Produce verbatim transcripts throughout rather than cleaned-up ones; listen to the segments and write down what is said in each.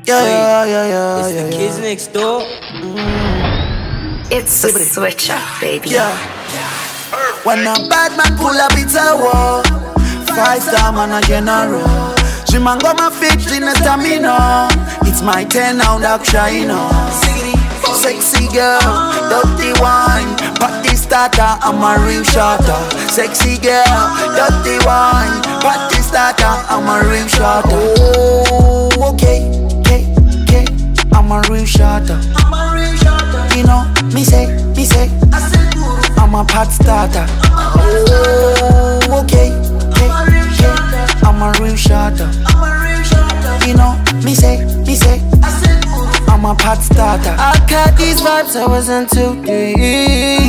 Yeah, yeah, yeah, yeah. It's yeah, the yeah. kids next door. Mm. It's the switch up, baby. Yeah. When a bad man pull up, it's a war. Five star man a general. She man got my feet in the stamina. It's my ten now, dark shiner. Sexy girl, dirty wine, party starter, I'm a real shotter. Sexy girl, dirty wine, party starter, I'm a real shotter. Oh, okay, okay, okay, I'm a real shotter. I'm a real shotter. You know, me say, me say, I'm a pot starter. Oh, okay, okay, okay, I'm a real shotter. I'm a real shotter. You know, me say, me say, I'm a pot starter. I caught these vibes, I wasn't too deep.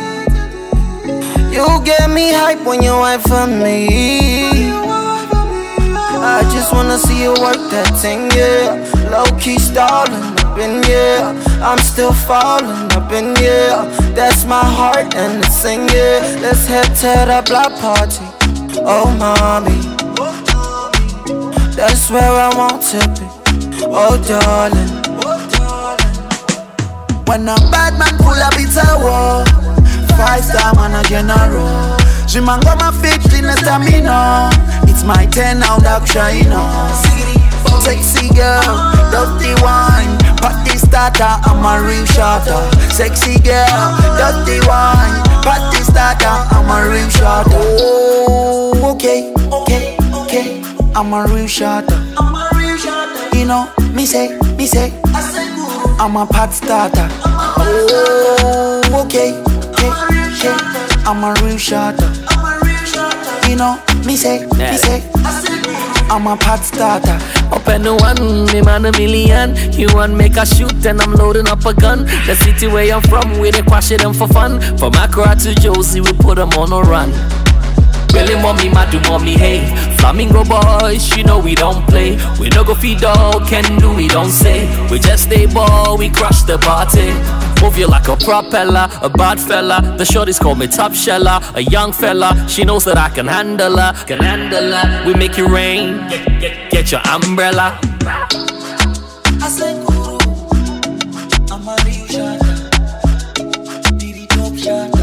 You get me hype when you hype for me. I just wanna see you work that thing, yeah. Low-key stalling up in, yeah. I'm still falling up in, yeah. That's my heart and it's sing, yeah. Let's head to the block party, oh mommy. That's where I want to be, oh darling. When a bad man pull up, it's a war. Five star man a general. She man got my feet in the stamina. It's my ten now, dark shiner. Sexy girl, dirty wine, party starter, I'm a real shotter. Sexy girl, dirty wine, party starter, I'm a real shotter. Oh, okay, okay, okay, I'm a real shotter. I'm a real shotter. You know, me say, me say, I'm a pot starter. Oh, okay, okay, okay, I'm a real shotter. You know, me say, me say, I'm a pot starter. Up and the one, me man a million. You want make a shoot and I'm loading up a gun. The city where I'm from, we they quash it them for fun. From Accra to Josie, we put them on a run. Really mommy, mad do mommy, hey. Flamingo boys, you know we don't play. We no go feed dog, can do we don't say. We just stay ball, we crush the party. Move you like a propeller, a bad fella. The shorties call me top sheller, a young fella. She knows that I can handle her, can handle her. We make it rain, get, get, get your umbrella. I said, Guru, I'm a real shot. Diddy top shot.